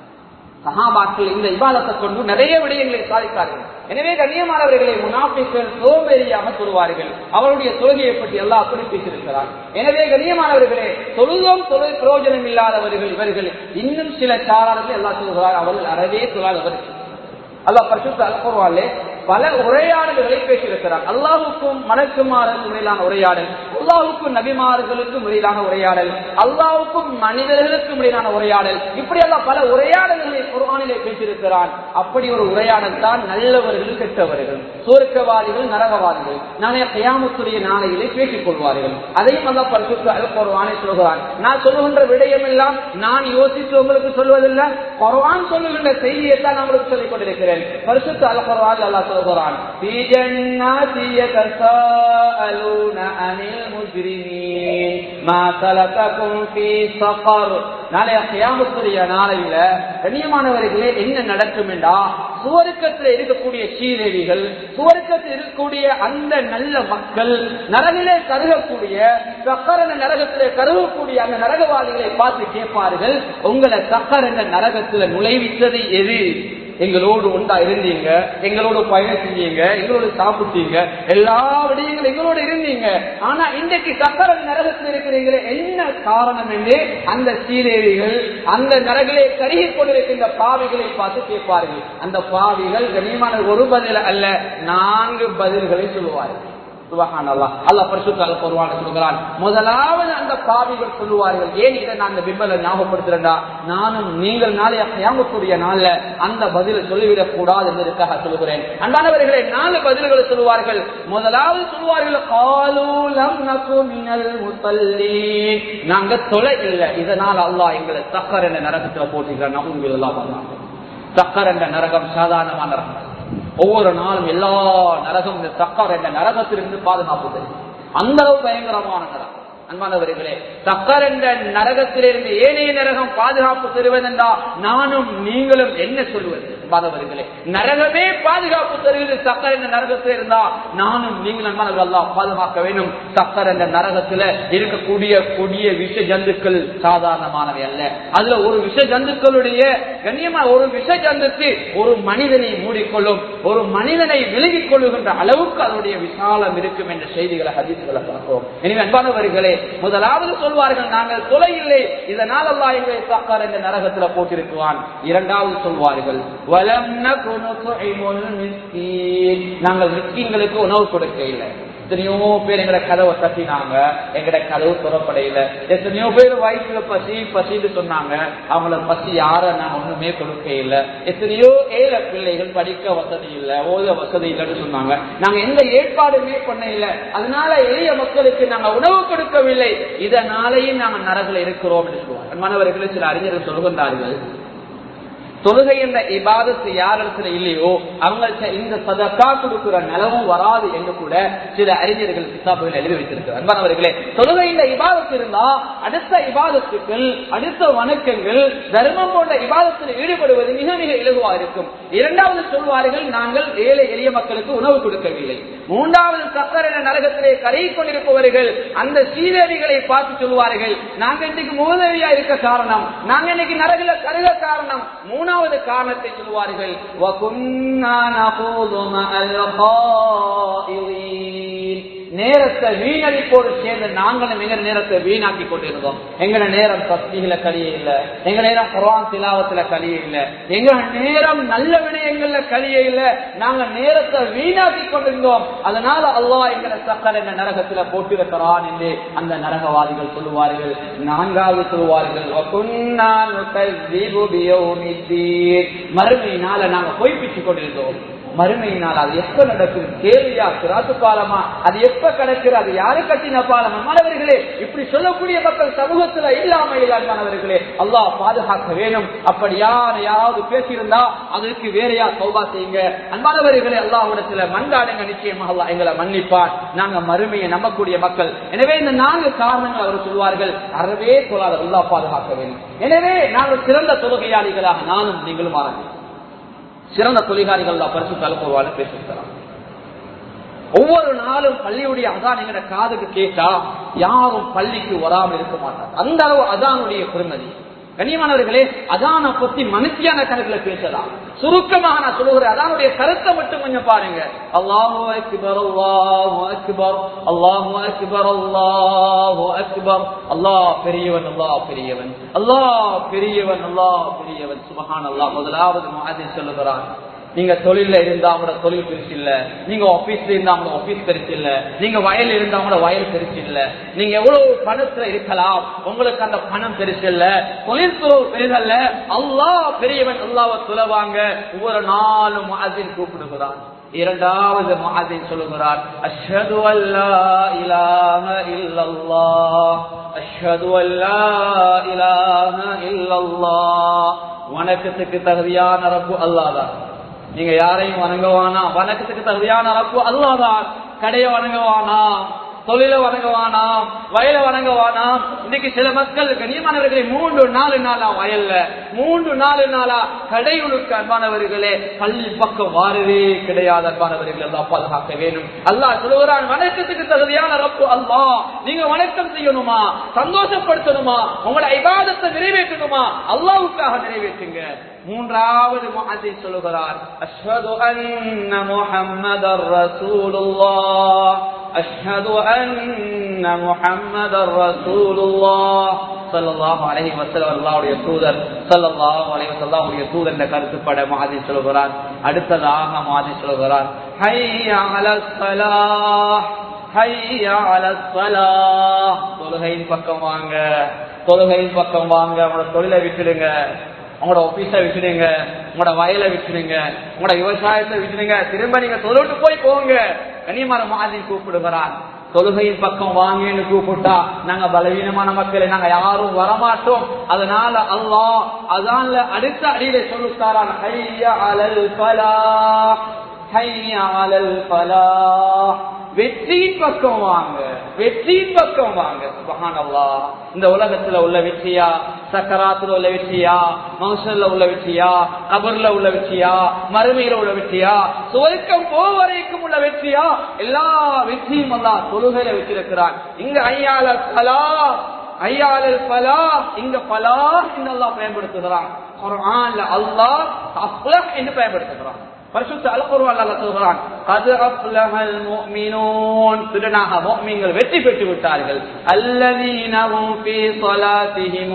சஹாபாக்கள் இந்த இபாதத்தை கொண்டு நிறைய விடயங்களை சாதித்தார்கள். எனவே கண்ணியமானவர்களை, முனாஃபிக்குகள் சோம்பேறியாக சொல்வார்கள். அவருடைய தொழுகையை பற்றி எல்லாம் குறிப்பிட்டிருக்கிறார். எனவே கண்ணியமானவர்களே, தொழுதும் தொழுகை பிரயோஜனம் இல்லாதவர்கள் இவர்கள். இன்னும் சில சாரார்கள் எல்லாம் சொல்கிறார், அவர்கள் அறவே சொல்லாதவர்கள். அல்லாஹ் பரிசுத்த அல் குர்ஆனிலே பல உரையாடல்களை பேசியிருக்கிறார். அல்லாஹுக்கும் மலக்குமாருக்கும் இடையிலான உரையாடல், அல்லாஹுக்கும் நபிமார்களுக்கும் இடையிலான உரையாடல், அல்லாஹுக்கும் மனிதர்களுக்கும் இடையிலான உரையாடல், இப்படி எல்லாம் பல உரையாடல்களை குர்ஆனிலே பேசியிருக்கிறான். அப்படி ஒரு உரையாடல் தான் நல்லவர்கள் கெட்டவர்கள், சுவர்க்கவாதிகள் நரகவாதிகள் நாளைய கியாமத்துடைய நாளையிலே பேசிக் கொள்வார்கள். அதையும் அல்லாஹ் பரிசுத்த அல் குர்ஆனை சொல்கிறான். நான் சொல்லுகின்ற விடயம் எல்லாம் நான் யோசித்து உங்களுக்கு சொல்வதில்லை, குர்ஆன் சொல்லுகின்ற செய்தியை தான் உங்களுக்கு சொல்லிக் கொண்டிருக்கிறேன். பரிசுத்த அல் குர்ஆன் அல்லாஹ் சொல்கிறான், ஃபீ ஜன்னாதி யதஸாஅலூன அனில் முஜ்ரிமீன் மா ஸலககும் ஃபீ ஸகர். நாளைய கியாமத்துடைய நாளையில கண்ணியமானவர்களே என்ன நடக்கும் என்றா, சுவர்க்கத்தில் இருக்கக்கூடிய சீதேவிகள், சுவர்க்கத்தில் இருக்கக்கூடிய அந்த நல்ல மக்கள், நரகிலே கருகக்கூடிய சக்கர் என்ற நரகத்திலே கருகக்கூடிய அந்த நரகவாதிகளை பார்த்து கேட்பார்கள், உங்களை சக்கர் என்ற நரகத்தில் நுழைவித்தது எது? எங்களோடு ஒன்றா இருந்தீங்க, எங்களோடு பயணம் செஞ்சீங்க, எங்களோடு சாப்பிட்டீங்க, எல்லா விடயங்களும் எங்களோடு இருந்தீங்க. ஆனா இன்றைக்கு சக்கர நரகத்தில் இருக்கிறீங்களே, என்ன காரணம் என்று அந்த சீதேவிகள், அந்த நரகிலே கருகி கொண்டிருக்கின்ற பாவிகளை பார்த்து கேட்பார்கள். அந்த பாவிகள் கண்ணியமான ஒரு பதில் அல்ல, 4 பதில்களை சொல்லுவார்கள். சுப்ஹானல்லாஹ். அல்லாஹ் பரிசுத்த அல் குர்ஆன்ல சொல்கிறான், முதலாவது அந்த பாவிகள் சொல்லுவார்கள், ஏன் இதை நான் அந்த பிம்பல ஞாபகப்படுத்துறேன்டா, நானும் நீங்கள் நாளைய கியாமத்துடைய நாள்ல அந்த பதிலை சொல்லிவிடக் கூடாது என்பதற்காக சொல்லுகிறேன். அன்பானவர்களே, 4 பதில்களை சொல்லுவார்கள். முதலாவது சொல்லுவார்கள், காலூ லம் நகு மினல் முஸல்லீன், நாங்க தொலை இல்லை, இதனால் அல்லாஹ் எங்களை சக்கர் என்ற நரகத்தில் போட்டுகிறான். நவுதுபில்லாஹ். சக்கர் என்ற நரகம் சாதாரணமான நரகம். ஒவ்வொரு நாளும் எல்லா நரகம் இந்த சக்கர் என்ற நரகத்திலிருந்து பாதுகாப்பு தரும். அந்த அளவு பயங்கரமான நரகம். அன்பானவர்களே, சக்கர் என்ற நரகத்திலிருந்து ஏனைய நரகம் பாதுகாப்பு தருவதென்றா நானும் நீங்களும் என்ன சொல்வது? அன்பானவர்களே, நரகமே பாதுகாப்பு தருவது சக்கர் என்ற நரகத்தில் இருந்தா நானும் நீங்களும் அன்பானவர்கள் பாதுகாக்க வேண்டும். சக்கர் என்ற நரகத்துல இருக்கக்கூடிய கொடிய விஷ ஜந்துக்கள் சாதாரணமானவை அல்ல. அதுல ஒரு விஷ ஜந்துக்களுடைய கண்ணியமா ஒரு விஷ ஜந்துக்கு ஒரு மனிதனை மூடிக்கொள்ளும், ஒரு மனிதனை விலகிக் கொள்ளுகின்ற அளவுக்கு அதனுடைய விசாலம் இருக்கும் என்ற செய்திகளை ஹதீஸ்களை பார்க்கிறோம். எனவே அன்பானவர்களே, முதலாவது சொல்வார்கள், நாங்கள் தொலை இல்லை, இதனால் அல்லாஹ் எங்களை சக்கர் என்ற நரகத்தில் போட்டிருக்கிறான். இரண்டாவது சொல்வார்கள், வலம் நகு நுத்இமுல் மிஸ்கீன், நாங்கள் மிஸ்கீன்களுக்கு உணவு கொடுக்க இல்லை. எத்தனையோ பேர் எங்கட கதவை தட்டினாங்க, எங்கட கதவு துறப்படையில. எத்தனையோ பேர் வயிற்றுல பசி பசின்னு சொன்னாங்க, அவங்கள பசி யார நாங்க ஒண்ணுமே கொடுக்க இல்லை. எத்தனையோ ஏழை பிள்ளைகள் படிக்க வசதி இல்லை, ஓத வசதி இல்லைன்னு சொன்னாங்க, நாங்க எந்த ஏற்பாடுமே பண்ண இல்லை. அதனால எளிய மக்களுக்கு நாங்க உணவு கொடுக்கவில்லை, இதனாலேயும் நாங்க நரகில் இருக்கிறோம் என்று சொல்லுவாங்க. மாணவர்கள் சில அறிஞர்கள் சொல்கின்றார்கள், தொழுகை என்ற இபாதத்து யாரிடத்துல இல்லையோ அவங்கள்ட்ட இந்த சதக்கா கொடுக்கிற நிலவும் வராது என்று கூட சில அறிஞர்கள் கிதாபுகள் எழுதி வைத்திருக்கிறார். அன்பானவர்களே, தொழுகை இந்த இபாதத்து இருந்தா அடுத்த இபாதத்துக்கள், அடுத்த வணக்கங்கள், தர்மம் போன்ற இபாதத்தில் ஈடுபடுவது மிக மிக இலகுவா இருக்கும். இரண்டாவது சொல்வார்கள், நாங்கள் ஏழை எளிய மக்களுக்கு உணவு கொடுக்கவில்லை. மூன்றாவது சக்கர் என்ற நரகத்திலே கரையை கொண்டிருப்பவர்கள் அந்த சீதேவிகளை பார்த்து சொல்வார்கள், நாங்க இன்னைக்கு மூதவியா இருக்க காரணம், நாங்க இன்னைக்கு நரகில கருக காரணம். மூணாவது காரணத்தை சொல்வார்கள், நேரத்தை வீணடிப்போடு சேர்ந்து நாங்களும் எங்க நேரத்தை வீணாக்கி கொண்டிருந்தோம். எங்க நேரம் தஸ்பீஹ்ல கழிய இல்ல, எங்க நேரம் குர்ஆன் திலாவத்துல கழிய இல்ல, எங்க நேரம் நல்ல விடயங்கள்ல கழிய இல்ல, நாங்க நேரத்தை வீணாக்கி கொண்டிருந்தோம். அதனால அல்லாஹ் எங்களை சக்கர் என்ற நரகத்துல போட்டிருக்கிறான் என்று அந்த நரகவாதிகள் சொல்லுவார்கள். நான்காவது சொல்லுவார்கள், மறுமையினால நாங்க பொய்ப்பிச்சுக் கொண்டிருந்தோம். மறுமையினால் அது எப்ப நடக்கும், கேள்வியா சிராத்து பாலமா, அது எப்ப கிடக்குது, அது யாரு கட்டின பாலம்? மாணவர்களே, இப்படி சொல்லக்கூடிய மக்கள் சமூகத்துல இல்லாம இல்லாதவர்களே, அல்லாஹ் பாதுகாக்க வேணும். அப்படி யாராவது பேசியிருந்தா அதற்கு வேறையா தௌபா செய்யுங்க. அன்பானவர்களே, அல்லாஹ்விடத்துல மன்றாடுங்க, நிச்சயமாக அல்லாஹ் எங்களை மன்னிப்பார். நாங்க மறுமையை நம்பக்கூடிய மக்கள். எனவே இந்த 4 காரணங்கள் அவர் சொல்வார்கள், அறவே சொல்லாத அல்லாஹ் பாதுகாக்க வேண்டும். எனவே நாங்கள் சிறந்த தொழுகையாளிகளாக நானும் நீங்களும் ஆரம்பிக்கும். சிறந்த தொழிலாளிகள் பரிசுத்த அல் குர்ஆன்ல பேசியிருக்கிறார். ஒவ்வொரு நாளும் பள்ளியுடைய அதான் எங்கட காதுக்கு கேட்டா யாரும் பள்ளிக்கு வராமல் இருக்க மாட்டாங்க. அந்த அளவு அதானுடைய பெருமதி. கண்ணியமானவர்களே, அதான பத்தி மனுஷியான கணக்குல பேசலாம். சுருக்கமாக நான் சொல்லுகிறேன், அதானுடைய கருத்தை மட்டும் கொஞ்சம் பாருங்க. அல்லாஹு அக்பர் அல்லாஹு அக்பர் அல்லாஹு அக்பர் அல்லாஹு அக்பர், அல்லாஹ் பெரியவன் அல்லாஹ் பெரியவன் அல்லாஹ் பெரியவன் அல்லாஹ் பெரியவன் சுப்ஹானல்லாஹ். முதலாவது முஅத்தின் சொல்லுகிறார், நீங்க தொழில இருந்தா அவங்களோட தொழில் பெருசு இல்ல, நீங்க ஆபீஸ்ல இருந்தா அவங்களோட ஆபீஸ் பெருசு இல்ல, நீங்க வயல் இருந்தா அவங்களோட வயல் பெருசு இல்ல, நீங்க எவ்வளவு பணத்துல இருக்கலாம் உங்களுக்கு அந்த பணம் பெருசு இல்ல, தொழில்துறை பெரிதல்ல. அல்லாஹ் பெரியவன். அல்லாஹ்வை தொழவாங்க. ஒவ்வொரு நாளும் முஅஸ்ஸின் கூப்பிடுகிறான். இரண்டாவது முஅஸ்ஸின் சொல்லுகிறார், அஷ்ஹது அல்லா இலாஹ இல்லல்லாஹ், அஷ்ஹது அல்லா இலாஹ இல்லல்லாஹ். வணக்கத்துக்கு தகுதியான ரப்பு அல்லாஹ் தான். நீங்க யாரையும் வணங்குவானா? வணக்கத்துக்கு தகுதியான ரப்பு அல்லாஹ் தான். கடையை வணங்குவானா, தொழில வணங்குவானாம், வயல வணங்குவானாம். இன்னைக்கு சில மக்கள் கண்ணியமானவர்களே 3-4 நாளா வயல்ல, 3-4 நாளா கடைகளுக்கு அன்பானவர்களே பள்ளி பக்கம் வாரவே கிடையாது. அன்பானவர்கள் எல்லாம் பாதுகாக்க வேணும். அல்லாஹ் சொல்லுகிறான், வணக்கத்துக்கு தகுதியான ரப்பு அல்லாஹ். நீங்க வணக்கம் செய்யணுமா, சந்தோஷப்படுத்தணுமா, உங்களோட இபாதத்தை நிறைவேற்றணுமா, அல்லாஹ்வுக்காக நிறைவேற்றுங்க. மூன்றாவது முஅஸ்ஸின் சொல்லுகிறார், அஷ்ஹது அன்ன முஹம்மதர் ரசூலுல்லாஹ், அஷ்ஹது அன்ன முஹம்மதர் ரசூலுல்லாஹ் ஸல்லல்லாஹு அலைஹி வஸல்லம். அல்லாஹ்வுடைய தூதர் ஸல்லல்லாஹு அலைஹி வஸல்லம் உடைய தூதர் என்ற கருத்துப்பட முஅஸ்ஸின் சொல்லுகிறார். அடுத்ததாக முஅஸ்ஸின் சொல்லுகிறார், ஹய்யா அலஸ் ஸலாஹ், ஹய்யா அலஸ் ஸலாஹ். தொழுகையின் பக்கம் வாங்க, தொழுகையின் பக்கம் வாங்க. உங்களோட தொழிலை விட்டுடுங்க, உங்களோட ஆபீஸ விட்டுடுங்க, உங்களோட வயலை விட்டுடுங்க, உங்களோட விவசாயத்தை விட்டுடுங்க, திரும்ப நீங்க தொழுட்டு போய் போங்க. கண்ணியமான முஅஸ்ஸின் கூப்பிடுகிறார். தொழுகையின் பக்கம் வாங்கன்னு கூப்பிட்டா நாங்க பலவீனமான மக்களை நாங்க யாரும் வரமாட்டோம். அதனால அல்லாஹ் அதான்ல அடுத்த அடியில சொல்லுத்தாரான், ஹய்யா அலல் ஃபலாஹ், ஹய்யா அலல் ஃபலாஹ். வெற்றியின் பக்கம் வாங்க, வெற்றியின் பக்கம் வாங்க. சுப்ஹானல்லாஹ். இந்த உலகத்துல உள்ள வெற்றியா, சக்கராத்துல உள்ள வெற்றியா, மஹ்ஷர்ல உள்ள வெற்றியா, கபர்ல உள்ள வெற்றியா, மறுமையில உள்ள வெற்றியா, சுவர்க்கம் போவரைக்கும் உள்ள வெற்றியா, எல்லா வெற்றியும் அல்லாஹ் தொழுகையில வச்சிருக்கிறான். இங்க ஐயால ஃபலாஹ், ஐயாலல் ஃபலாஹ், இங்க ஃபலாஹ் என்று அல்லாஹ் பயன்படுத்துகிறான். குர்ஆன்ல அல்லாஹ் அஃப்லஹ் என்று பயன்படுத்துகிறான். பரிசுத்த அல் குர்ஆன்ல அல்லாஹ் சொல்றான், கத் அஃப்லஹல் முஃமினூன், திடனாக முஃமின்கள் வெற்றி பெற்று விட்டார்கள். அல்லதீன ஹும் ஃபீ ஸலாத்திஹிம்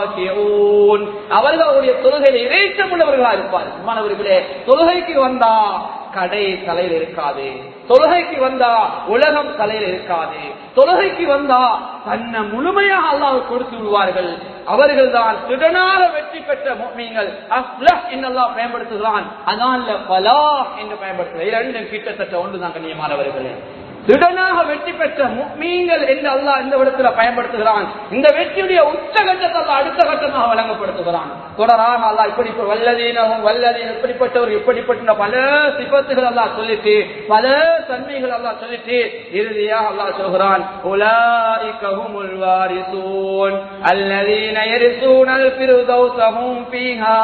காஷிஊன், அவர்களுடைய தொழுகையில் இறைச்சம் உள்ளவர்களாக இருப்பார்கள். மாணவர்களே, தொழுகைக்கு வந்தா கடை தலையில் இருக்காது, தொழுகைக்கு வந்தா உலகம் தலையில் இருக்காது, தொழுகைக்கு வந்தா தன்னை முழுமையாக அல்லாஹ் கொடுத்து விடுவார்கள். அவர்கள் தான் திடனாக வெற்றி பெற்ற முஃமின்கள். அஃப்லஹ் என்று அல்லாஹ் பயன்படுத்துகிறான், அதனால ஃபலாஹ் என்று பயன்படுத்துகிறார். இரண்டும் கிட்டத்தட்ட ஒன்றுதான் கண்ணியமானவர்களே. திடனாக வெற்றி பெற்ற முஃமின்கள் என்று அல்லாஹ் இந்த இடத்துல பயன்படுத்துகிறான். இந்த வெற்றியுடைய உச்சகட்டத்தை அல்லாஹ் அடுத்த கட்டமாக வழங்கப்படுத்துகிறான். தொடராக அல்லாஹ் இப்படி வல்லதீனஹும் வல்லதீன, இப்படிப்பட்டவர் இப்படிப்பட்ட பல சிபத்துகள் அல்லாஹ் சொல்லிட்டு, பல தன்மைகள் அல்லாஹ் சொல்லிட்டு இறுதியாக அல்லாஹ் சொல்கிறான், உலாயிக ஹுமுல் வாரிசூன் அல்லதீன யரிசூனல் ஃபிர்தௌஸ ஹும் ஃபீஹா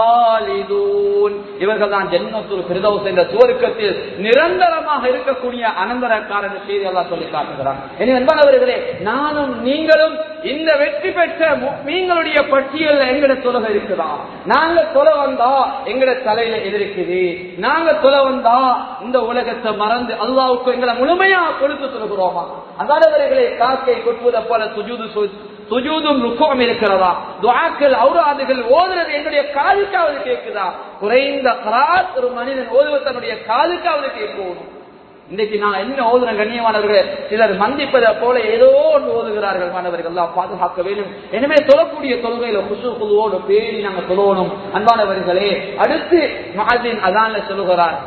காலிதூன். இவர்கள் தான் ஜன்னத்துல் ஃபிர்தௌஸ் என்ற சுவர்க்கத்தில் நிரந்தரமாக இருக்கக்கூடிய அனந்தர செய்தி அல்லாஹ் சொல்லி காட்டுகிறான். அன்பானவர்களே, நானும் நீங்களும் இந்த வெற்றி பெற்ற முஃமின்களுடைய பட்டியலில் எங்கட தொழுகை இருக்குதா? நாங்க தொலை வந்தா எங்கட தலையில எதிர்க்குது, நாங்க தொலை வந்தா இந்த உலகத்தை மறந்து அல்லாஹ்வுக்கு எங்களை முழுமையா கொடுத்து சொல்கிறோமா? அதானவர்களே, காக்கை கொட்டுவதை போல சுஜூதும் ருக்குவும் இருக்கிறதா? துஆக்கள் ஔராதுகள் ஓதுறது என்னுடைய காதுக்காவது கேட்குதா? குறைந்த க்ராத் ஒரு மனிதன் ஓதுவது தன்னுடைய காதுக்காவது கேட்கணும். இன்னைக்கு நான் என்ன ஓதுன கண்ணியமானவர்கள், சிலர் மந்திப்பதை போல ஏதோ ஒன்று ஓதுகிறார்கள். மாணவர்கள் எல்லாம் பாதுகாக்க வேண்டும். எனவே தொழக்கூடிய தொழுகையில குசுகுழுவோடு பேணி நாங்க தொழணும். அன்பானவர்களே, அடுத்து முஅஸ்ஸின் அதான்ல சொல்லுகிறார்,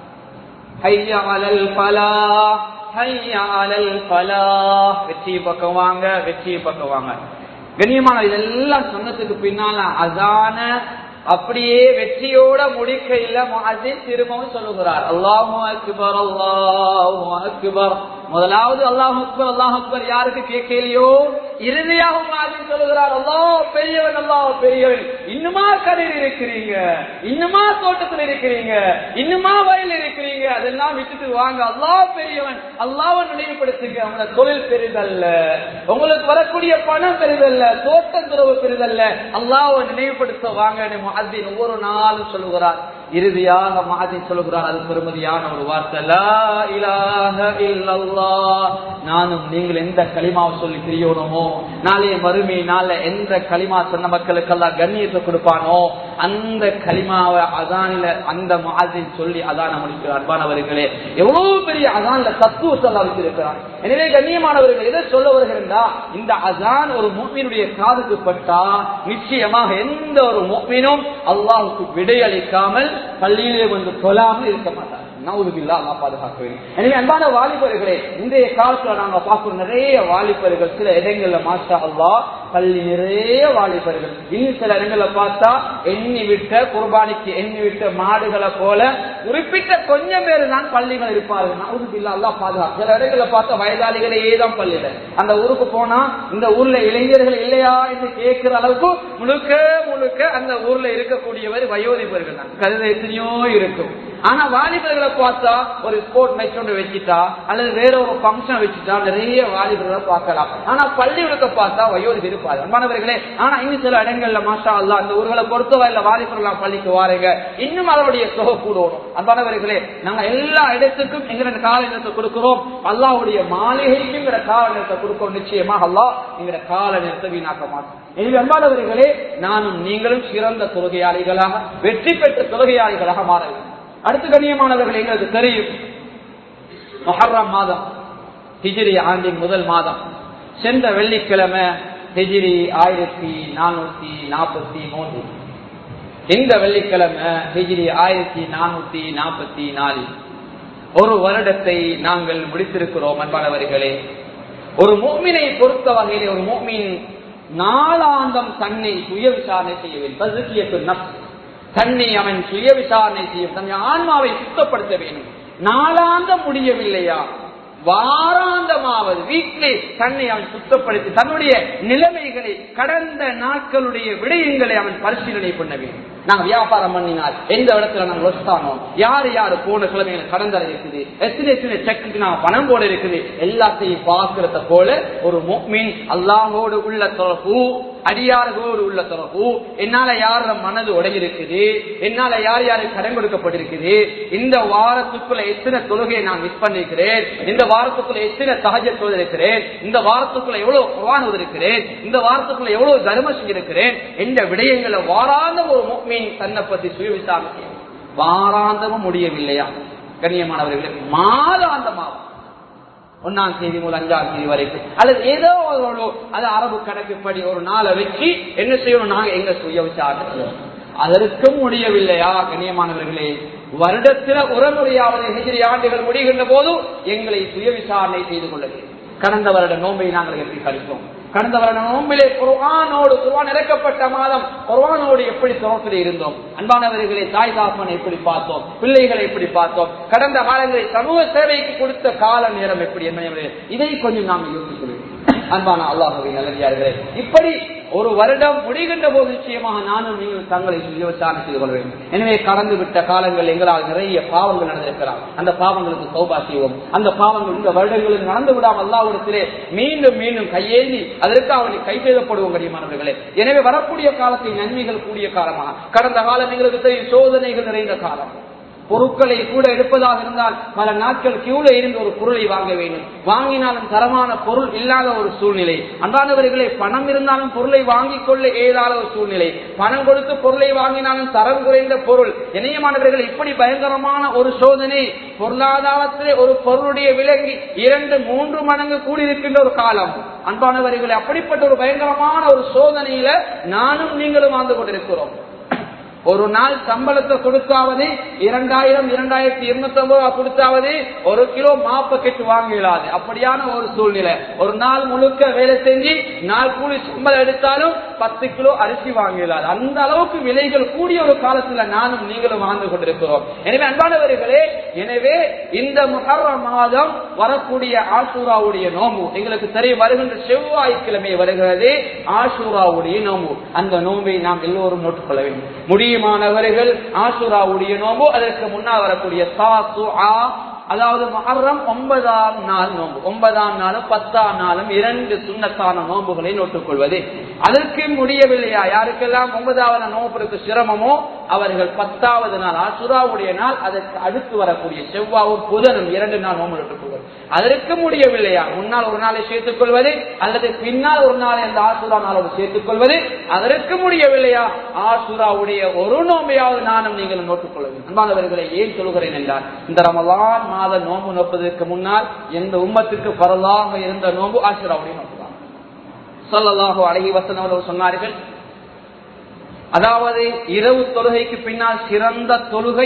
ஹய்யா அலல் ஃபலாஹ், ஹய்யா அலல் ஃபலாஹ். வெற்றி பக்கம் வாங்க, வெற்றி பக்கம் வாங்க. கண்ணியமான இதெல்லாம் சொன்னதுக்கு பின்னால அதான அப்படியே வெற்றியோட முடிக்க இல்ல, முஅஸ்ஸின் திரும்பவும் சொல்லுகிறார், அல்லாஹு அக்பர், அல்லாஹு அக்பர். முதலாவது அல்லாஹு அக்பர், அல்லாஹு அக்பர் யாருக்கு கேட்கலையோ, இறுதியாக முஅஸ்ஸின் சொல்லுகிறார், அல்லாஹ் பெரியவன், அல்லாஹ் பெரியவன். இன்னுமா கடையில் இருக்கிறீங்க, இன்னுமா தோட்டத்தில் இருக்கிறீங்க, இன்னுமா வயல் இருக்கிறீங்க, அதெல்லாம் விட்டுட்டு வாங்க. அல்லாஹ் பெரியவன், அல்லாஹ்வை நினைவுபடுத்துங்க. உங்களோட தொழில் பெரிதல்ல, உங்களுக்கு வரக்கூடிய பணம் பெரிதல்ல, தோட்டம் துறவு பெரிதல்ல, அல்லாஹ்வை நினைவுபடுத்த வாங்க முஅஸ்ஸின் ஒவ்வொரு நாளும் சொல்லுகிறார். இறுதியாக முஅஸ்ஸின் சொல்லுகிறார், அது பெருமதியான ஒரு வார்த்தை, லா இலாஹ இல்லல்லாஹ். நானும் நீங்கள் எந்த கலிமாவை சொல்லி தெரியணுமோ, நாளைய மறுமை நாள எந்த கலிமா சொன்ன மக்களுக்கெல்லாம் கண்ணியத்தை கொடுப்பானோ அந்த கலிமாவை அதான்ல அந்த முஅஸ்ஸின் சொல்லி அதான முடிக்கிறார். அன்பானவர்களே, எவ்வளவு பெரிய அதான்ல தத்துவத்தை வச்சிருக்கிறார். எனவே கண்ணியமானவர்கள் எதை சொல்ல வருகிறா, இந்த அதான் ஒரு முஃமினுடைய காதுக்கு பட்டா நிச்சயமாக எந்த ஒரு முஃமினும் அல்லாஹ்வுக்கு விடையளிக்காமல் பள்ளியிலே வந்து தொழாமல் இருக்க மாட்டார். நவுதுபில்லா, அல்லாஹ் பாதுகாக்க வேண்டும். எனவே அன்பான வாலிபர்களே, இன்றைய காலத்துல நாங்க பார்க்கிறோம் நிறைய வாலிபர்கள் சில இடங்கள்ல மாஷா அல்லாஹ் பள்ளி நிறைய வாலிபர்கள், இன்னும் சில இடங்கள்ல பார்த்தா எண்ணி விட்ட குர்பானிக்கு எண்ணி விட்ட மாடுகளை போல குறிப்பிட்ட கொஞ்சம் பேர் தான் பள்ளிகள் இருப்பார்கள். நவுதுபில்லா, அல்லாஹ் பாதுகாக்க. சில இடங்கள்ல பார்த்தா வயதாளிகளே தான் பள்ளியில. அந்த ஊருக்கு போனா இந்த ஊர்ல இளைஞர்கள் இல்லையா என்று கேட்கிற அளவுக்கு முழுக்க முழுக்க அந்த ஊர்ல இருக்கக்கூடியவர் வயோதிபர்கள் தான். கருத எத்தனையோ இருக்கும். ஆனா வாலிபர்களை பார்த்தா ஒரு ஸ்போர்ட் மேட்ச் ஒன்று வச்சுட்டா அல்லது வேற ஒரு பங்கன் வச்சுட்டா நிறைய வாலிபர்களை பார்க்கலாம். ஆனா பள்ளிகளுக்கு பார்த்தா வயோதிபர் இருப்பாரு. அன்பானவர்களே, ஆனா இன்னும் சில இடங்கள்ல மாஷா அல்லாஹ் அந்த ஊர்களை பொறுத்தவரையில வாலிபர்கள் பள்ளிக்கு வாருங்க, இன்னும் அதனுடைய தொகை கூடணும். அன்பானவர்களே, நாங்க எல்லா இடத்துக்கும் எங்க கால நேரத்தை கொடுக்கிறோம், அல்லாஹ்வுடைய மாளிகைக்கும் கால நேரத்தை கொடுக்கிறோம். நிச்சயமாக அல்லாஹ் எங்க கால நேரத்தை வீணாக்க மாட்டோம். எனவே அன்பானவர்களே, நானும் நீங்களும் சிறந்த தொழுகையாளிகளாக வெற்றி பெற்ற தொழுகையாளிகளாக மாற வேண்டும். அடுத்த கண்ணியமானவர்கள் எங்களுக்கு தெரியும், முஹர்ரம் மாதம் ஹிஜ்ரி ஆண்டின் முதல் மாதம். சென்ற வெள்ளிக்கிழமை ஹிஜ்ரி 1443, இந்த வெள்ளிக்கிழமை ஹிஜ்ரி 1444. ஒரு வருடத்தை நாங்கள் முடித்திருக்கிறோம். அன்பானவர்களே, ஒரு முஃமினை பொறுத்த வகையிலே ஒரு முஃமின் நாளாந்தம் தன்னை சுய விசாரணை செய்ய வேண்டும். தன்னை அவன் சுய விசாரணை செய்யும், தன் ஆன்மாவை சுத்தப்படுத்த வேண்டும். நாளாந்தம் முடியவில்லையா, வாராந்தமாவது வீட்டிலே தன்னை அவன் சுத்தப்படுத்தி தன்னுடைய நிலைமைகளை கடந்த நாட்களுடைய விடயங்களை அவன் பரிசீலனை பண்ண வேண்டும். நாங்கள் வியாபாரம் பண்ணினால் எந்த இடத்துல நாங்கள் லொஸ்தானோம், யாரு யாரு போன கிழமைகளை கடந்தர இருக்குது, எத்தனை செக்குக்கு நாங்கள் பணம் போட இருக்குது, எல்லாத்தையும் பார்க்கிறத போல ஒரு முஃமின் அல்லாஹ்வோடு உள்ள தொடர்பு, அடியார்களோடு உள்ள தொடர்பு, என்னால யார மனது உடையிருக்குது, என்னால யார் யாருக்கு கடன் கொடுக்கப்பட்டிருக்குது, இந்த வாரத்துக்குள்ள எத்தனை தொழுகையை நான் மிஸ் பண்ணிருக்கிறேன், இந்த வாரத்துக்குள்ள எத்தனை தஹஜ்ஜத் தொழுதிருக்கிறேன், இந்த வாரத்துக்குள்ள எவ்வளவு குர்ஆன் ஓதிருக்கிறேன், இந்த வாரத்துக்குள்ள எவ்வளவு தர்மம் செஞ்சிருக்கிறேன், இந்த விடயங்களை வாராந்தம் ஒரு முஃமின் தன்னை பற்றி சுய விசாரணை. வாராந்தமும் முடியவில்லையா கண்ணியமானவர்களே, மாதாந்தமாகும் 1ஆம் தேதி முதல் 5ஆம் தேதி வரைக்கும் அல்லது ஏதோ அது அரபு கணக்குப்படி ஒரு நாளை வச்சு என்ன செய்யணும், நாங்க எங்க சுய விசாரணை. அதற்கும் முடியவில்லையா கண்ணியமானவர்களே, வருடத்தில் ஒரு முறையாவது ஹிஜ்ரி ஆண்டுகள் முடிகின்ற போது எங்களை சுய விசாரணை செய்து கொள்ள வேண்டும். கடந்த வருட நோன்பை நாங்கள் எப்படி கழித்தோம், கடந்த வருட நோம்பிலே குர்ஆன் இறக்கப்பட்ட மாதம் குர்ஆனோடு எப்படி தொடர்பில் இருந்தோம், அன்பானவர்களை தாய் தாப்பனை எப்படி பார்த்தோம், பிள்ளைகளை எப்படி பார்த்தோம், கடந்த காலங்களில் சமூக சேவைக்கு கொடுத்த கால நேரம் எப்படி என்பதை இதை கொஞ்சம் நாம் யோசிக்க வேண்டும். அன்பான அல்லாஹ்வின் நல்லடியார்களே, இப்படி ஒரு வருடம் முடிகின்ற போது நிச்சயமாக நானும் நீங்கள் தங்களை விசாரணை செய்து கொள்ள வேண்டும். எனவே கடந்து விட்ட காலங்கள் எங்களால் நிறைய பாவங்கள் நடந்திருக்கலாம், அந்த பாவங்களுக்கு தௌபா செய்வோம். அந்த பாவங்கள் இந்த வருடங்களுக்கு நடந்து விடாமல் அல்லாஹ்விடத்திலே மீண்டும் மீண்டும் கையேந்தி அதற்கு அவனை கை செய்யப்படுவோம் கண்ணியமானவர்களே. எனவே வரக்கூடிய காலத்தை நன்மைகள் கூடிய காலமாக, கடந்த காலம் எங்களுக்கு தெரியும் சோதனைகள் நிறைந்த காலம். பொருட்களை கூட எடுப்பதாக இருந்தால் பல நாட்கள் கியூல இருந்து ஒரு பொருளை வாங்க வேண்டும், வாங்கினாலும் தரமான பொருள் இல்லாத ஒரு சூழ்நிலை. அன்பானவர்களே, பணம் இருந்தாலும் பொருளை வாங்கிக் கொள்ள ஏதாத ஒரு சூழ்நிலை, பணம் கொடுத்து பொருளை வாங்கினாலும் தரம் குறைந்த பொருள். இணையமானவர்கள், இப்படி பயங்கரமான ஒரு சோதனை பொருளாதாரத்திலே ஒரு பொருளுடைய விலங்கி 2-3 மடங்கு கூடியிருக்கின்ற ஒரு காலம். அன்பானவர்களே, அப்படிப்பட்ட ஒரு பயங்கரமான ஒரு சோதனையில நானும் நீங்களும் வாழ்ந்து கொண்டிருக்கிறோம். ஒரு நாள் சம்பளத்தை கொடுத்தாவது 2000-2250 கொடுத்தாவது 1 கிலோ மாப்பக்கெட்டு வாங்க இயலாது. அப்படியான ஒரு சூழ்நிலை. ஒரு நாள் முழுக்க வேலை செஞ்சு நாள் கூலி சம்பளம் எடுத்தாலும் 10 கிலோ அரிசி வாங்க இயலாது. அந்த அளவுக்கு விலைகள் கூடிய ஒரு காலத்துல நானும் நீங்களும் வாழ்ந்து கொண்டிருக்கிறோம். எனவே அன்பானவர்களே, எனவே இந்த முஹர்ரம் மாதம் வரக்கூடிய ஆஷூராவுடைய நோம்பு எங்களுக்கு தெரிய வருகின்ற செவ்வாய்க்கிழமை வருகிறது. ஆஷூராவுடைய நோம்பு, அந்த நோம்பை நாம் எல்லோரும் நோட்டுக்கொள்ள வேண்டும். முடியுமானவர்கள் ஆஷூராவுடைய நோம்பு, அதற்கு முன்னால் வரக்கூடிய தாசுஆ, அதாவது முஹர்ரம் 9ஆம் நாள் நோம்பு, 9ஆம் நாளும் 10ஆம் நாளும் 2 சுன்னத்தான நோம்புகளை நோட்டுக் கொள்வது. அதற்கு முடியவில்லையா? யாருக்கெல்லாம் 9வது நோன்புக்கு சிரமமோ அவர்கள் 10வது நாள் ஆசுராவுடைய நாள் அதற்கு அடுத்து வரக்கூடிய செவ்வாவும் புதனும் 2 நாள் நோன்பு எடுத்துக் கொள்வது. அதற்கு முடியவில்லையா? முன்னால் ஒரு நாளை சேர்த்துக் கொள்வது அல்லது பின்னால் ஒரு நாளை அந்த ஆசுரா நாளோடு சேர்த்துக் கொள்வது. அதற்கு முடியவில்லையா? ஆசுராவுடைய ஒரு நோம்பையாவது நானும் நீங்கள் நோட்டுக் கொள்ள வேண்டும். அன்பானவர்களை ஏன் சொல்கிறேன் என்றால், இந்த ரமலான் மாத நோன்பு நோப்பதற்கு முன்னால் எந்த உம்மத்துக்கு பரவலாக இருந்த நோன்பு ஆசுராவுடைய நோன்பு தான். ஸல்லல்லாஹு அலைஹி வஸல்லம் அவர்கள் சொன்னார்கள், அதாவது இரவு தொழுகைக்கு பின்னால் சிறந்த தொழுகை,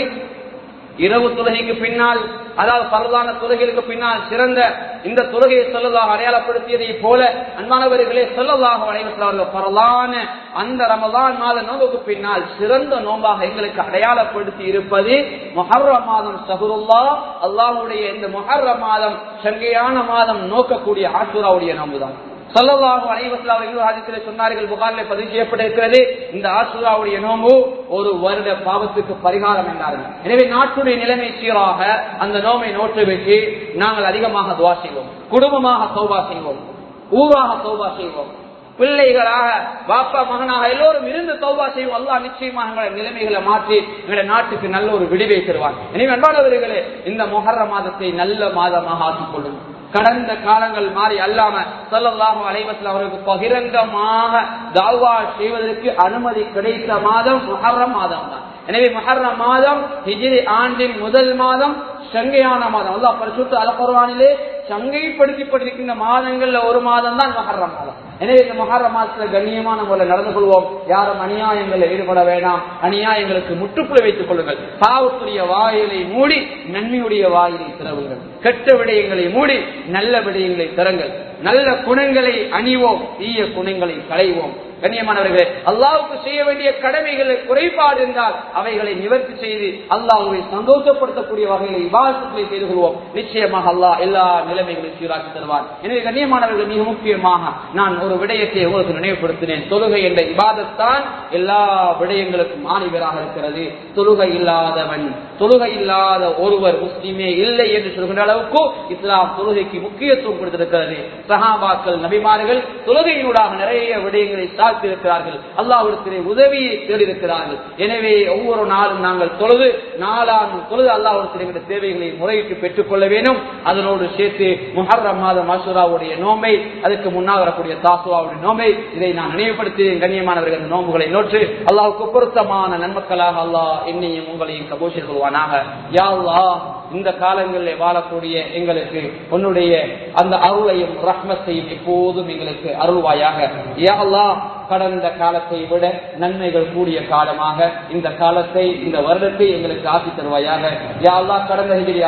இரவு தொழுகைக்கு பின்னால் அதாவது பரவலான தொழுகைகளுக்கு பின்னால் சிறந்த இந்த தொழுகையை ஸல்லல்லாஹு அடையாளப்படுத்தியதை போல அன்பானவர்களே ஸல்லல்லாஹு அலைஹி வஸல்லம் அவர்கள் பரவலான அந்த ரமலான் மாத நோன்புக்கு பின்னால் சிறந்த நோன்பாக எங்களுக்கு அடையாளப்படுத்தி இருப்பது முஹர்ரம் மாதம். ஷஹ்ருல்லாஹ், அல்லாஹ்வுடைய இந்த முஹர்ரம் மாதம் சங்கையான மாதம் நோக்கக்கூடிய ஆஷூராவுடைய நோன்பு தான். ஸல்லல்லாஹு அலைஹி வஸல்லம் அவர்கள் ஹதீஸிலே சொன்னார்கள், புகாரிலே பதிவு செய்யப்பட்டிருக்கிறது, இந்த ஆஷூராவுடைய நோன்பு ஒரு வருட பாவத்துக்கு பரிகாரம் என்றார்கள். எனவே நாட்டுடைய நிலைமை சீராக அந்த நோன்பை நோற்று வச்சு நாங்கள் அதிகமாக துஆ செய்வோம், குடும்பமாக தௌபா செய்வோம், ஊராக தௌபா செய்வோம், பிள்ளைகளாக பாப்பா மகனாக எல்லோரும் இருந்து தௌபா செய்வோம். அல்லாஹ் நிச்சயமாக எங்களுடைய நிலைமைகளை மாற்றி எங்களுடைய நாட்டுக்கு நல்ல ஒரு விடுவை தருவார். எனவே அன்பானவர்களே, இந்த முஹர்ரம் மாதத்தை நல்ல மாதமாக ஆக்கிக் கொள்ளும். கடந்த காலங்கள் மாறி அல்லாம ஸல்லல்லாஹு அலைஹி வஸல்லம் அவருக்கு பகிரங்கமாக தஅவா செய்வதற்கு அனுமதி கிடைத்த மாதம் முஹர்ரம் மாதம் தான். எனவே முஹர்ரம் மாதம் ஹிஜ்ரி ஆண்டின் முதல் மாதம், சங்கையான மாதம். அல்லாஹ் பரிசுத்த அல் குர்ஆனிலே சங்கைப்படுத்திப்பட்டிருக்கின்ற மாதங்கள்ல ஒரு மாதம் தான் முஹர்ரம் மாதம். எனவே இந்த முஹர்ரம் மாதத்துல கண்ணியமான முறையில் நடந்து கொள்வோம். யாரும் அநியாயங்களில் ஈடுபட வேண்டாம். அநியாயங்களுக்கு முற்றுப்புள்ளி வைத்துக் கொள்ளுங்கள். பாவத்துடைய வாயிலை மூடி நன்மையுடைய வாயிலை திறவுங்கள். கெட்ட விடயங்களை மூடி நல்ல விடயங்களை திறங்கள். நல்ல குணங்களை அணிவோம், தீய குணங்களை களைவோம். கண்ணியமானவர்களே, அல்லாஹ்வுக்கு செய்ய வேண்டிய கடமைகளை குறைபாடு இருந்தால் அவைகளை நிவர்த்தி செய்து அல்லாஹ்வை சந்தோஷப்படுத்தக்கூடிய வகையில் இபாதத்துகளை செய்து கொள்வோம். நிச்சயமாக அல்லாஹ் எல்லா நிலைமைகளையும் சீராக்கி தருவான். எனவே கண்ணியமானவர்கள், மிக முக்கியமாக நான் ஒரு விடயத்தை உங்களுக்கு நினைவுபடுத்தினேன். தொழுகை என்ற இபாதத்தான் எல்லா விடயங்களுக்கும் ஆணிவராக இருக்கிறது. தொழுகை இல்லாதவன், தொழுகை இல்லாத ஒருவர் முஸ்லிமே இல்லை என்று சொல்கின்ற அளவுக்கு இஸ்லாம் தொழுகைக்கு முக்கியத்துவம் கொடுத்திருக்கிறது. சஹாபாக்கள், நபிமார்கள் தொழுகையினூடாக நிறைய விடயங்களை சாதித்திருக்கிறார்கள். அல்லாஹ்விடத்திலே உதவியை தேடியிருக்கிறார்கள். எனவே ஒவ்வொரு நாளும் நாங்கள் தொழுது அல்லாஹ்விடத்திலே தேவைகளை முறையிட்டு பெற்றுக் கொள்ள வேண்டும். அதனோடு சேர்த்து முஹர்ரம் மாதம் ஆஷூராவுடைய நோன்பை, அதுக்கு முன்னால் வரக்கூடிய தாசுவாவுடைய நோன்பை, இதை நான் நினைவுபடுத்தி கண்ணியமானவர்கள் நோன்புகளை நோற்று அல்லாஹ்வுக்கு பொருத்தமான நன்மக்களாக அல்லாஹ் என்னையும் உங்களையும் கபூல் செய்து கொள்வானாக. யா அல்லாஹ், இந்த காலங்களில் வாழக்கூடிய எங்களுக்கு உன்னுடைய அந்த அருளையும் ரஹ்மத்தையும் எப்போதும் எங்களுக்கு அருள்வாயாக. யா அல்லாஹ், கடந்த காலத்தை விட நன்மைகள் கூடிய காலமாக இந்த காலத்தை, இந்த வருடத்தை எங்களுக்கு ஆக்கி தருவாயாக. யா அல்லாஹ், கடந்த ஹிஜ்ரி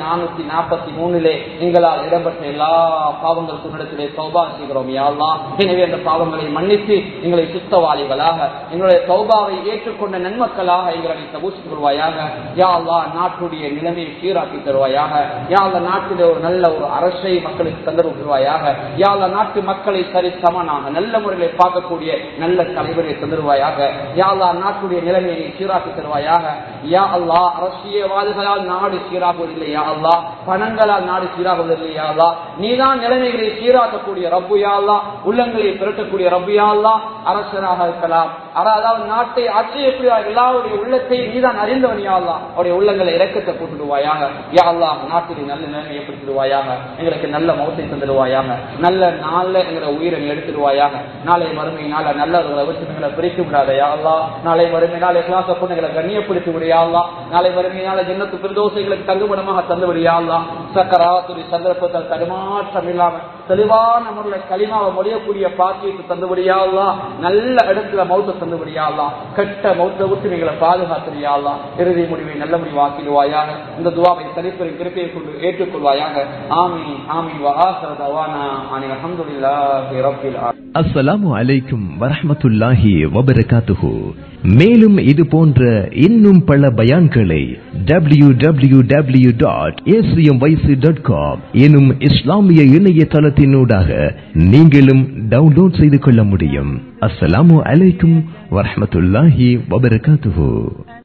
1443 எங்களால் இடம்பெற்ற எல்லா பாவங்களுக்கும் இடத்திலே தௌபா செய்கிறோம். யா அல்லாஹ், எனவே அந்த பாவங்களை மன்னித்து எங்களை சுத்தவாளிகளாக, எங்களுடைய தௌபாவை ஏற்றுக்கொண்ட நன்மக்களாக எங்களை கபூல் கொள்வாயாக. யா அல்லாஹ், நாட்டுடைய நிலைமையை சீராக்கி தருவாயாக. யா அல்லாஹ், நாட்டிலே ஒரு நல்ல ஒரு அரசை மக்களுக்கு தந்தருவாயாக. யா அல்லாஹ், நாட்டு மக்களை சரி சமனாக நல்ல முறையில் பார்க்கக்கூடிய நல்ல தலைவரை தந்துருவாயாக. யா அல்லாஹ், நாட்டுடைய நிலைமையை சீராக்கி தருவாயாக. யா அல்லாஹ், அரசியல்வாதிகளால் நாடு சீராகுவதில்லை. யா அல்லாஹ், பணங்களால் நாடு சீராகுவதில்லை. யா அல்லாஹ், நீதான் நிலைமைகளை சீராக்கக்கூடிய ரப்பு. யா அல்லாஹ், உள்ளங்களை திரட்டக்கூடிய ரப்பு. யா அல்லாஹ், அரசராக இருக்கலாம், அதாவது நாட்டை ஆட்சியக்கூடிய எல்லாருடைய உள்ளத்தை நீதான் அறிந்தவன். யா அல்லாஹ், அவருடைய உள்ளங்களை இறக்கத்தை போட்டுடுவாயாக. யா அல்லாஹ், நாட்டிலே நல்ல நிலைமை ஏற்படுத்திடுவாயாக. எங்களுக்கு நல்ல மௌத்தை தந்துடுவாயாக. நல்ல நாள்ல எங்களை உயிரை எடுத்துடுவாயாக. நாளை மறுமை நாள நல்லவர்களை விட்டு எங்களை பிரித்து விடாத. யா அல்லாஹ், நாளை மறுமை நாள் இஹ்லாஸ கொண்டு எங்களை கண்ணியப்படுத்தி விடு. யா அல்லாஹ், நாளை மறுமை நாள ஜன்னத்து ஃபிர்தௌஸைகளுக்கு தங்குமிடமாக தந்து விடு. யா அல்லாஹ், சக்கராத்துடைய சந்தர்ப்பத்தால் தடுமாற்றம் இல்லாம தெளிவான முறையில் கலிமாவை மொழியக்கூடிய பாக்கியத்தை தந்துவிடு. யா அல்லாஹ், நல்ல இடத்துல மௌத்தை தந்துவிடு. யா அல்லாஹ், கெட்ட மௌத்தை விட்டு எங்களை பாதுகாத்து. யா அல்லாஹ், இறுதி முடிவை நல்ல முடிவாக்கிடுவாயாக. இந்த துஆவை தனிப்பெரும் கிருபையை கொண்டு ஏற்றுக்கொள்வாயாக. ஆமீன் ஆமீன். வ ஆகிரு தவானா அனில் ஹம்துலில்லாஹி ரப்பில் ஆலமீன். அஸ்ஸலாமு அலைக்கும் வரஹ்மத்துல்லாஹி வபரகாத்துஹு. மேலும் இது போன்ற இன்னும் பல பயான்களை www.acmyc.com எனும் இஸ்லாமிய இணையதளத்தினூடாக நீங்களும் டவுன்லோட் செய்து கொள்ள முடியும். அஸ்ஸலாமு அலைக்கும் வரஹ்மத்துல்லாஹி வபரகாத்துஹு.